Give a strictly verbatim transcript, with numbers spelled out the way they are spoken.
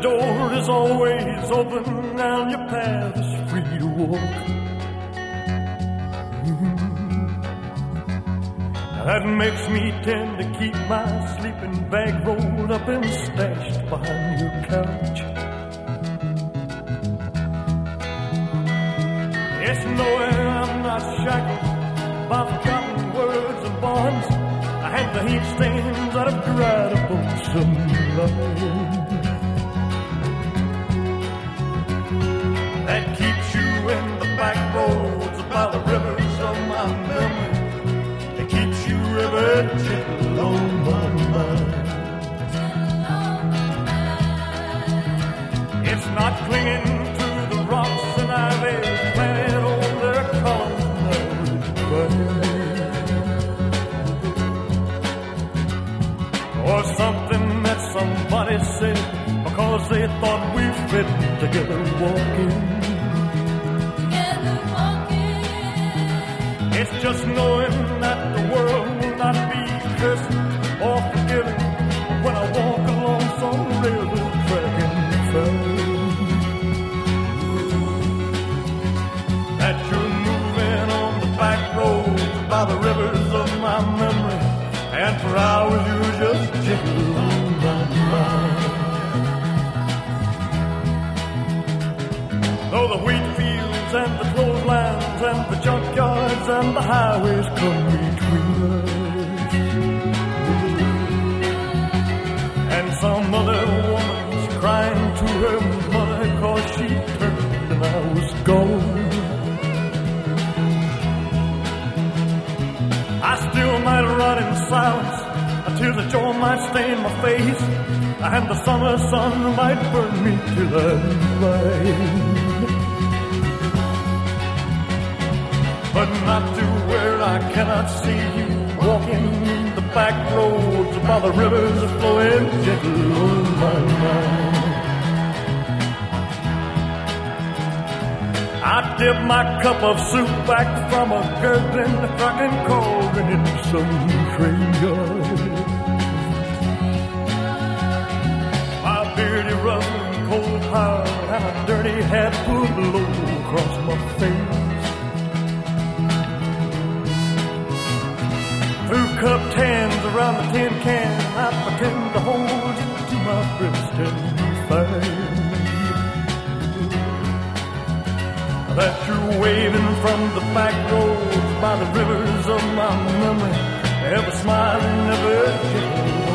door is always open and your path is free to walk. That makes me tend to keep my sleeping bag rolled up and stashed behind your couch. It's knowing I'm not shackled by forgotten words and bonds, and the heat stains that have dried up on some line. That keeps you in the back roads by the rivers of my memory. It keeps you river gentle on my mind. It's not clinging to the rocks and ivy planted on their columns or something that somebody said because they thought we fit together walking. It's just knowing that the world will not be cursed or forgiving when I walk along some river track and found. That you're moving on the back roads by the rivers of my memory, and for hours you're just gentle on my mind. Though the wheat fields and the clotheslines and the junkyards and the highways come between us, and some other woman's crying to her mother cause she turned and I was gone, I still might run in silence until the joy might stain my face, and the summer sun might burn me till I'm blind. But not to where I cannot see you walking the back roads by the rivers flowing gentle on my mind. I dip my cup of soup back from a gurgling fucking cauldron in some train yard. My beardy rustling cold hard and a dirty hat pulled low across my face. Through cupped hands around the tin can, I pretend to hold you to my breast and find that you're waving from the back roads by the rivers of my memory, ever smiling, never gentle